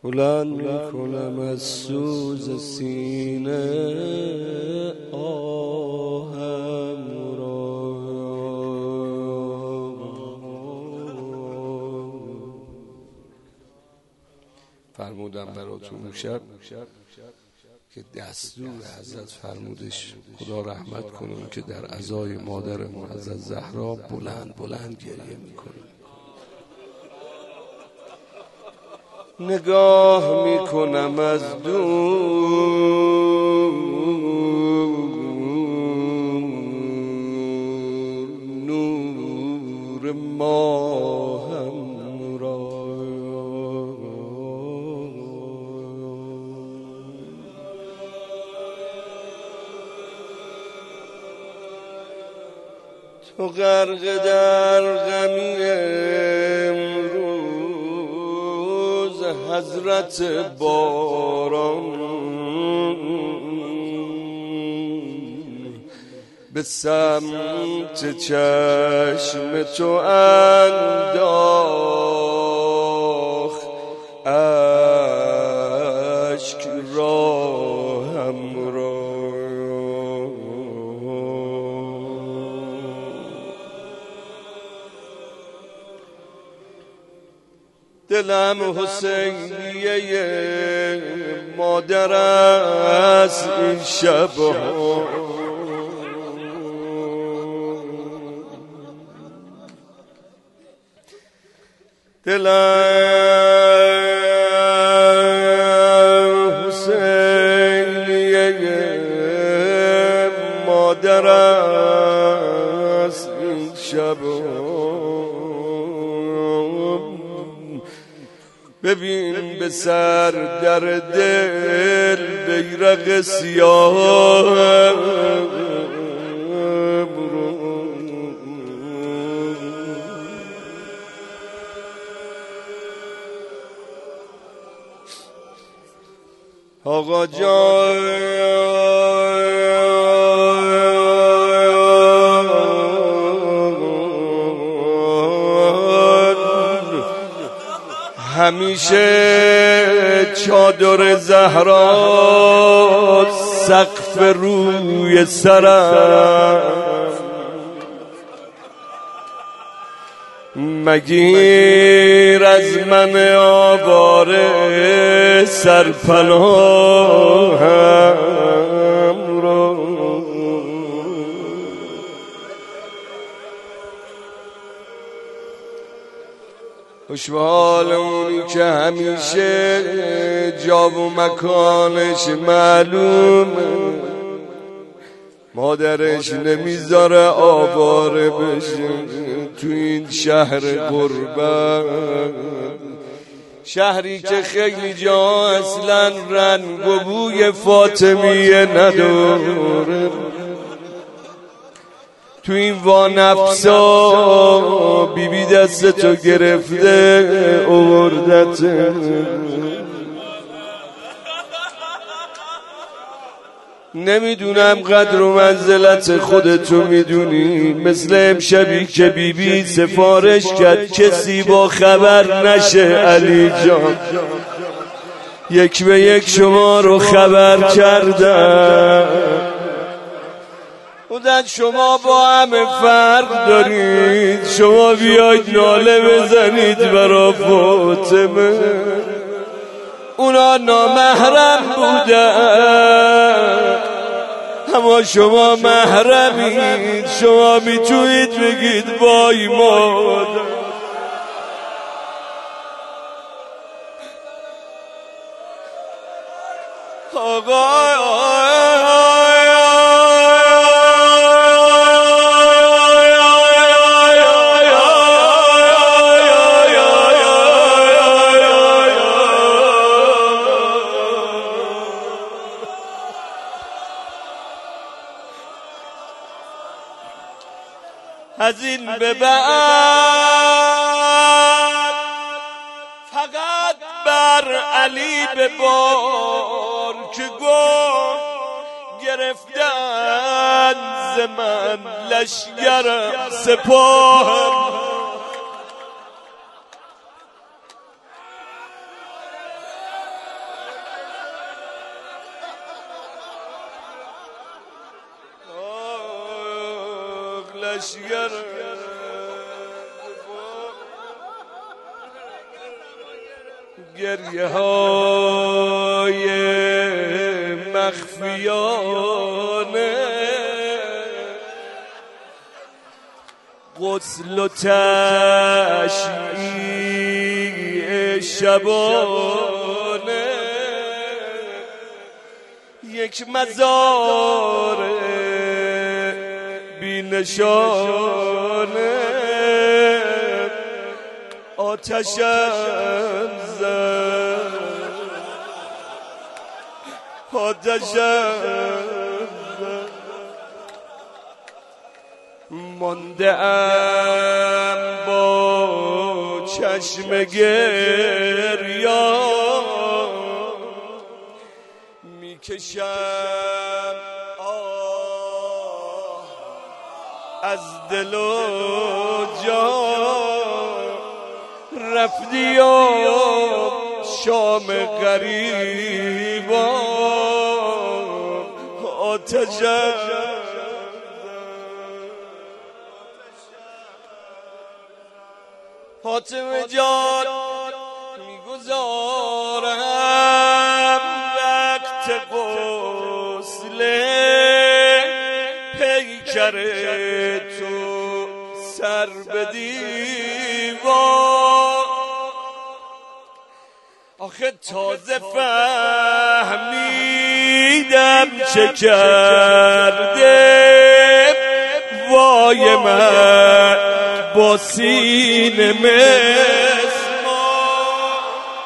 بلند میکنم از سوز سینه آهم را. فرمودم براتون اون شب که دستور حضرت فرمودش خدا رحمت کنه که در عزای مادرمون حضرت زهرا بلند بلند گریه میکنه. نگاه میکنم از دور نور ماهم را. تو غرق در غمی امروز حضرت باران، به سمت چشم تو انداخت اشک راهم را. دلم حسینیه مادر است این شبها، دلم حسینیه مادر است این شبها. ببین به سر در دل بیرق سیاه آقا جان. همیشه چادر زهرا سقف روی سرم، مگیر از من آواره سرپناهم را. خوشحال اونی که همیشه جا و مکانش معلومه، مادرش نمیذاره آواره بشه تو این شهر غربت، شهری که خیلی جا اصلا رنگ و بوی فاطمیه نداره. تو این وانفسا بیبی دست تو گرفته اوردت، نمیدونم قدر و منزلت خودتو میدونی، مثل امشبی که بیبی سفارش کرد کسی با خبر نشه علی جان، یک به یک شما رو خبر کردم. خودت شما با همه فرق دارید، شما بیاید ناله بزنید برا فاطمه، اونا نامحرم بودن اما شما محرمید، شما میتونید بگید وای مادر. آقا از این به بعد فقط بر علی ببار که گفت گرفتن ز من لشگر سپاه. لشگر گریه های مخفیانه غسل و تشییع شبانه یک مزار بی نشانه آتشم زد مانده ام با چشم گریان میکشم آه از دل و جان رفتی و شام غریبان آتشم فاطمه جان میگذارم وقت غسل پیکر تو سر به دیوار آخه تازه فهمیدم چه کرده وای من با سینه مسمار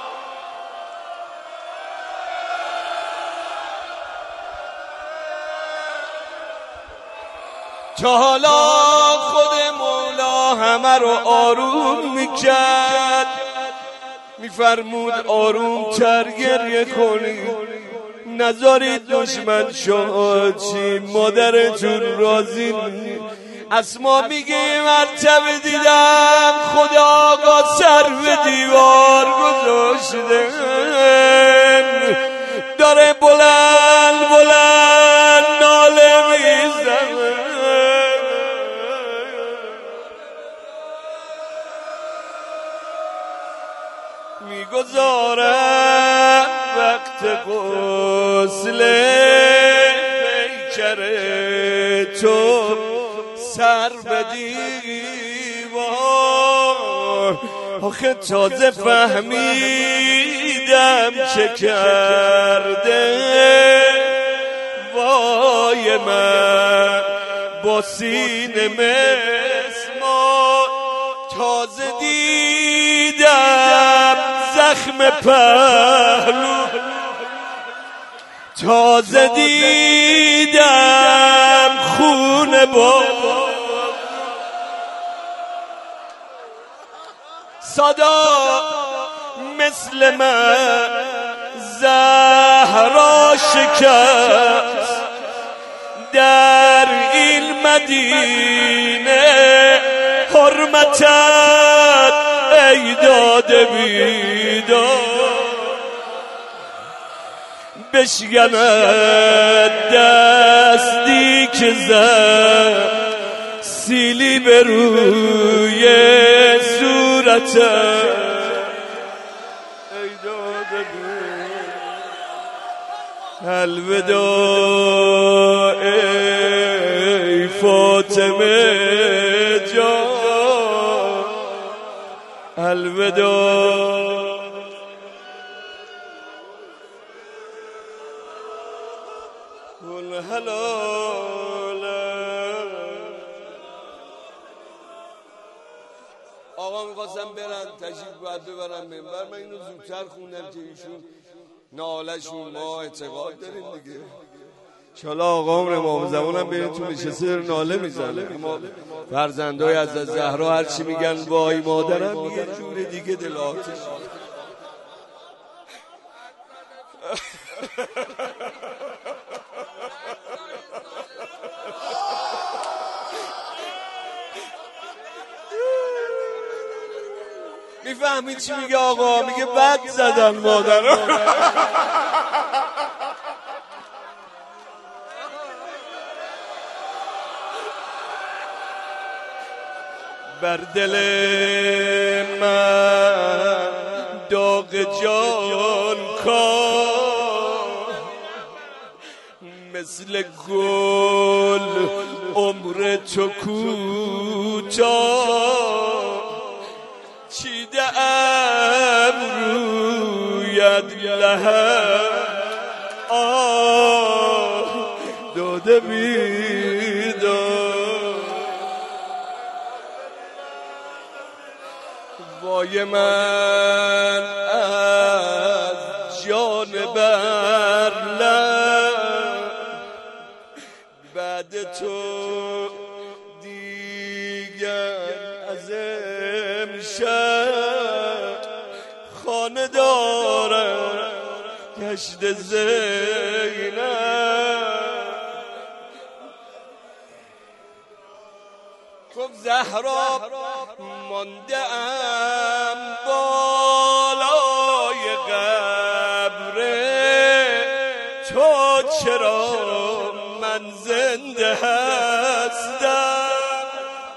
تا حالا خود مولا همه رو آروم میکرد میفرمود آروم تر گریه کنید نذارید دشمن شاچی مادرتون راضی نیست اسما میگه مرتبه دیدم خدا آقا سر به دیوار گذاشته داره بلند بلند ناله میزنه میگذارم وقت غسل پیکر تو سر به دیوار آخه تازه فهمیدم چه کرده وای من با سینه مسمار تازه دیدم زخم پهلو تازه دیدم خون بابا صدا مثل من زهرا شکست در این مدینه حرمتت ای داده بیدار بشکند دستی که زد سیلی به روی صورتت ای داده الوداع ای فاطمه جان الوداع گل حلال آقا میخواستم برن تشریف باید ببرن منبر من اینو زودتر خوندم که ایشون نالشون ما اعتقاد داریم دیگه انشالله آقا عمر امام زمان هم بینید تو نشسته داره ناله میزنه اما فرزندای از زهرا هرچی میگن وای مادرم یه جور دیگه دلاتش میفهمید چی میگه آقا میگه بد زدن مادرم بر دل من داغ جان کن، مثل گل عمر تو کوتاه، چیده ام رویت لحد داده بیدار. وای من از جان بر لب، بعد تو دیگر از امشب خانه دارم گشت زینب. گفت زهرا مانده ام بالای قبر تو، چرا من زنده هستم؟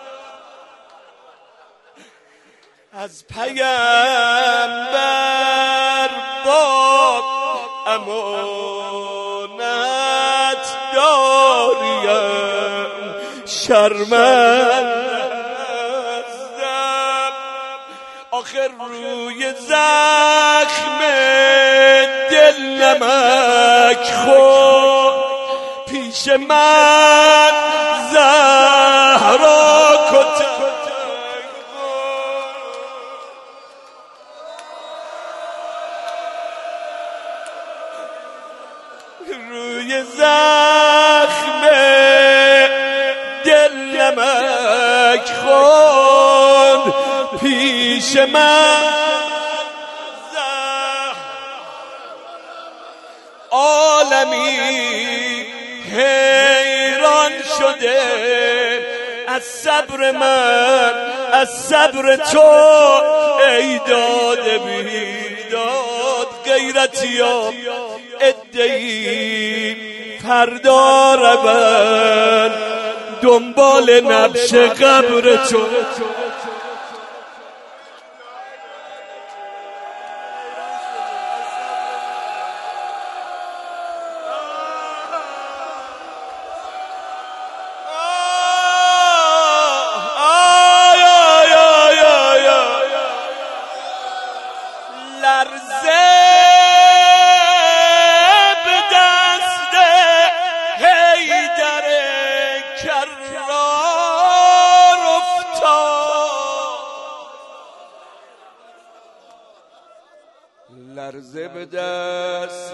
از پیامبر با امانت داریم شرمندم. آخر روی زخم دل نمک خور، پیش من زهرا کتک روی زخم دل نمک خون، پیش من عالمی حیران شده از صبر من، از صبر تو ای داده بیداد. غیرتیا ادعی فردا رون دنبال نبش قبر تو. لرزه به دست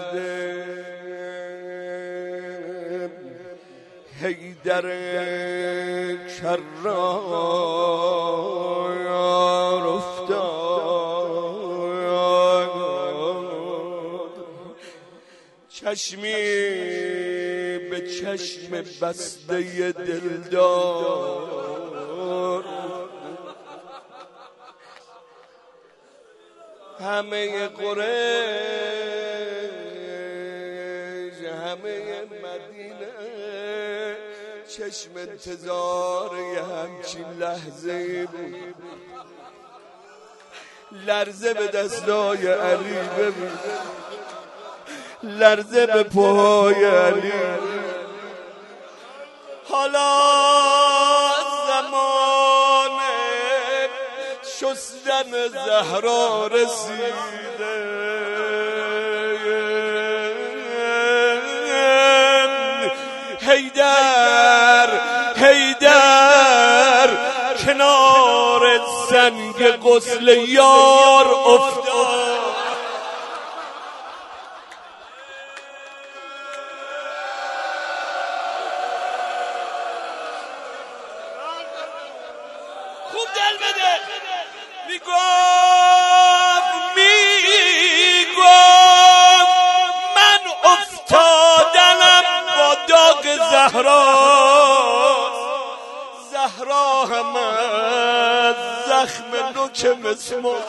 حیدر کرار افتاد، چشمی به چشم بسته دلدار، همه قریش همه مدینه چشم انتظار یه همچین لحظه بود. لرزه به دستای علی ببین، لرزه به پاهای علی. حالا زمان شستن زهرا رسیده، حیدر حیدر کنار سنگ غسل یار افتاد. خوب دل بده. میگفت من افتادنم با داغ زهرا، زهرا هم از زخم نوک مسمار.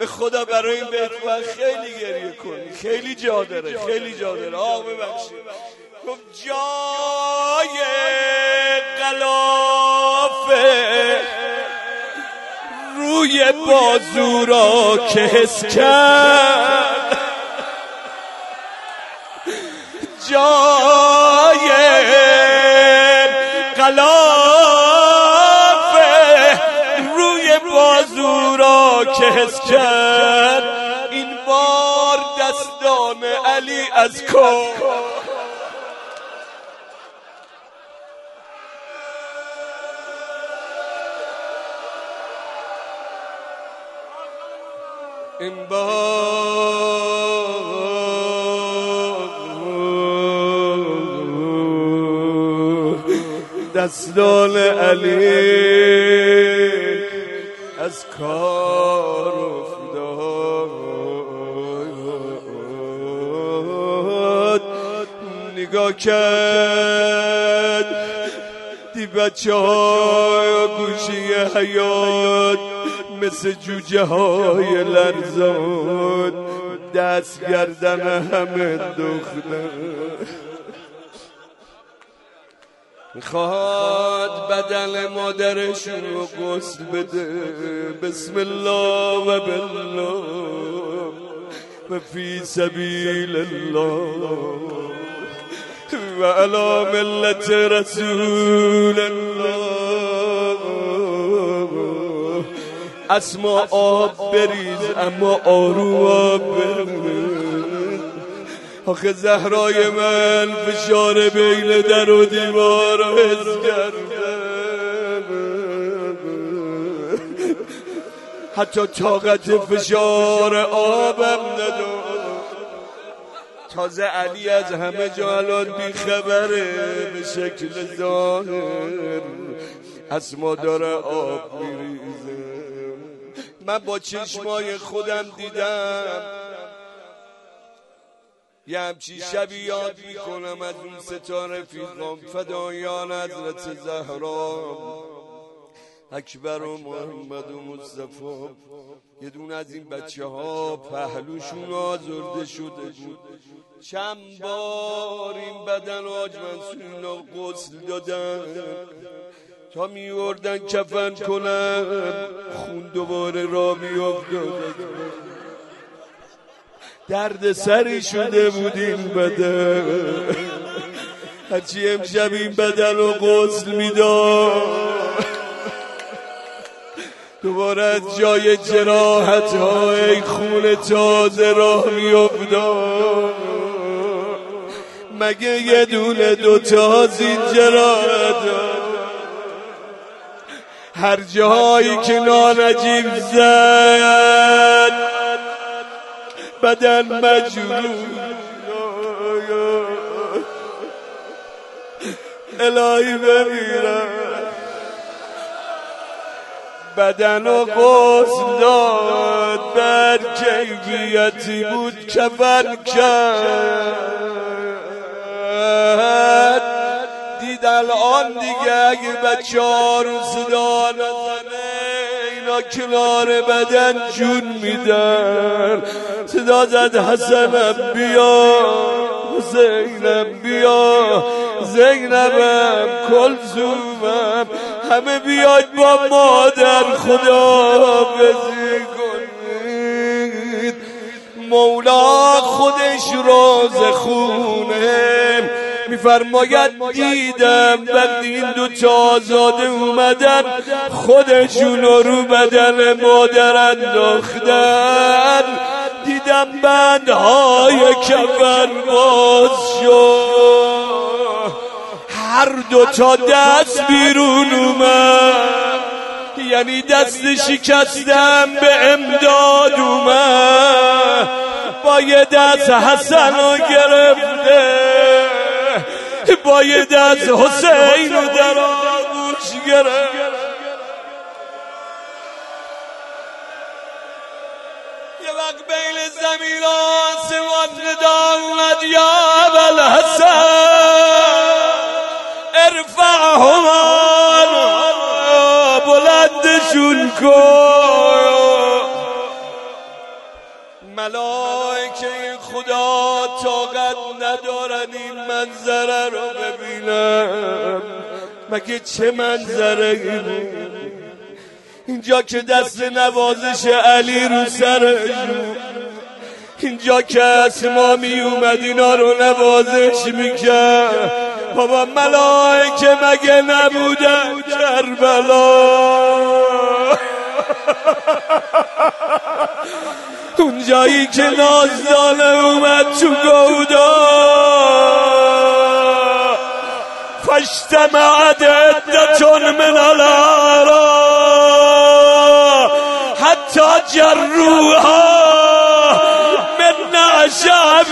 به خدا برای این بیت خیلی گریه کنی، خیلی جا داره، خیلی جا داره. آقا ببخشید. گفت جای غلافه روی بازو را که حس کرد، جای غلافه روی بازو را که حس کرد، این بار دستان علی از کار. این بار دستان علی از کار افتاد. نگاه کرد دی بچه های گوشی حیات مثل جوجه های لرزان دست گردن همه دختر. میخواد بدن مادرشون رو غسل بده، بسم الله و بالله و فی سبیل الله و علی ملت رسول الله. اسما آب بریز اما آروم آب بریز. آخه زهرای من فشار بین در و دیوار رو حس کرده، حتی طاقت فشار آبم نداره. تازه علی از همه جا الان بیخبره به شکل ظاهر، اسما داره آب میریزه. من با چشمای خودم دیدم یه همچی شبی یاد میکنم از اون ستا رفیقام فدایان حضرت زهرا اکبر و محمد و مصطفی. یه دون از این بچه ها پهلوشون آزرده شده بود، چند بار این بدن حاج منصور اینا غسل دادن تا میوردن کفن کنن، خون دوباره را میافتاد. درد سری شده بود این بدن. هرچی امشب این بدن رو غسل میداد دوباره از جای جراحت های خون تازه راه میافتاد. مگه یه دونه دوتا از این جراحت هر جایی که نانجیب زد بدن مجروح. الهی بمیرم. بدن و غسل داد بر کیفیتی بود کفن کرد. دید الان دیگه اگه بچه ها رو صدا نزنه اینا کنار بدن جون میدن. صدا زد حسنم بیا، حسینم بیا، زینبم، کلثومم، همه بیاید با مادر خداحافظی کنید. مولا خودش راز خونه میفرماید دیدم وقتی این دو تا آزاده اومدن خودشون رو بدن مادر انداختن. دیدم بندهای کفن باز شد، هر دو تا دست بیرون اومد، یعنی دست شکستم به امداد اومد. با یه دست حسن رو گرفته، با یه دست حسین رو در آغوش گرفت. یه وقت بین زمین و آسمان ندا اومد یا ابوالحسن ارفعهما، بلندشون کن. ندارن این منظره رو ببینم. مگه چه منظره بود اینجا که دست نوازش علی رو سرش، اینجا که اسما می اومد اینا رو نوازش میکرد. بابا ملائکه مگه نبودن کربلا؟ اون جایی که نازدانه اومد تو گودا، فاجتمعت عدة من الاعراب حتی جروها من نعشاب.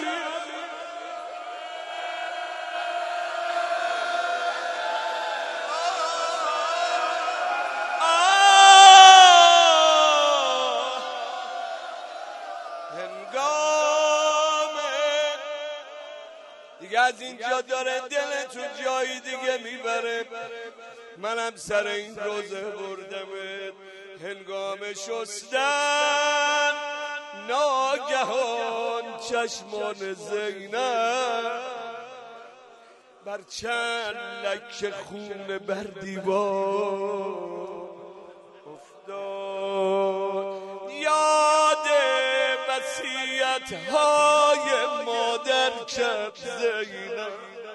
دیگه از اینجا داره دل تو جایی دیگه میبره. منم سر این روزه بردمت. هنگام شستن ناگهان چشمان زینب بر چند لکه خون بر دیوار افتاد. یاد وصیت های مادر کرد زینب.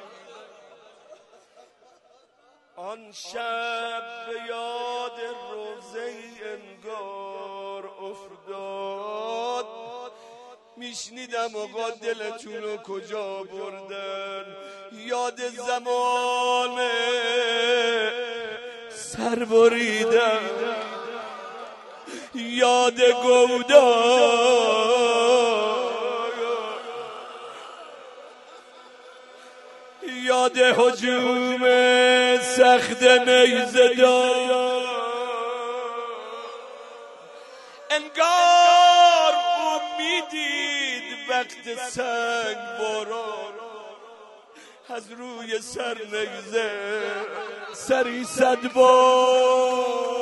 آن شب به یاد روزه انگار افتاد. میشنیدم آقا دلتون رو کجا بردن. یاد زمان سر بریدم، یاد گودا، یاد هجوم سخت نیزه دار. انگار امیدید وقت سنگ باران از روی سر نیزه سری 100 بار.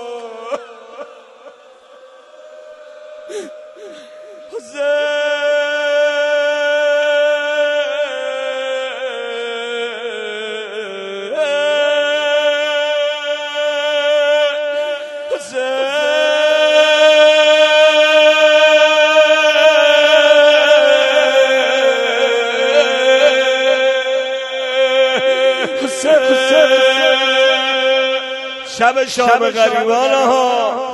شب شام غریبان ها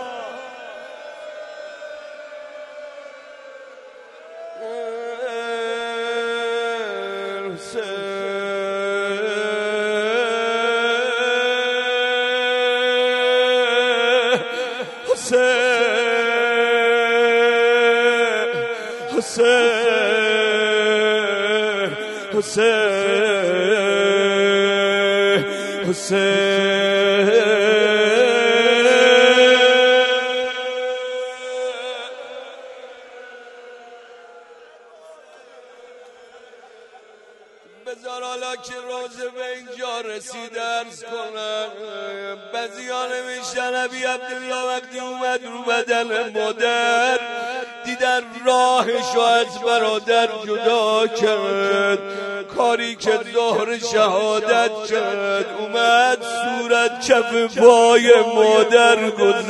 بذار حالا که روزه به اینجا رسید عرض کنم. بعضی‌ها نوشتن ابی عبدالله وقتی اومد رو بدن مادر دیدن راهشو از برادر جدا کرد. کاری که ظهر شهادت کرد اومد صورت کف پای مادر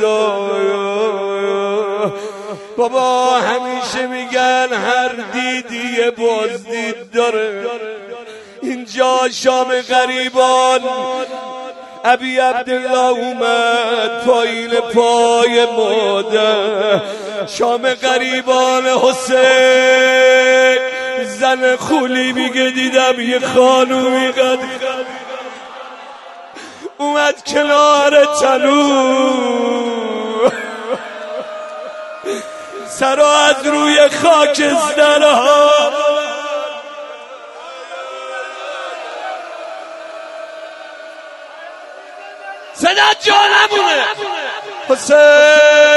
گذاشت. بابا همیشه میگن هر دیدی بازدید داره. اینجا شام غریبان ابی عبدالله اومد پایین پای مادر. شام غریبان حسین زن خولی میگه دیدم یه خانومی قد اومد کنار تنور سرا از روی خاکسترها صدا جا نمونه. حسین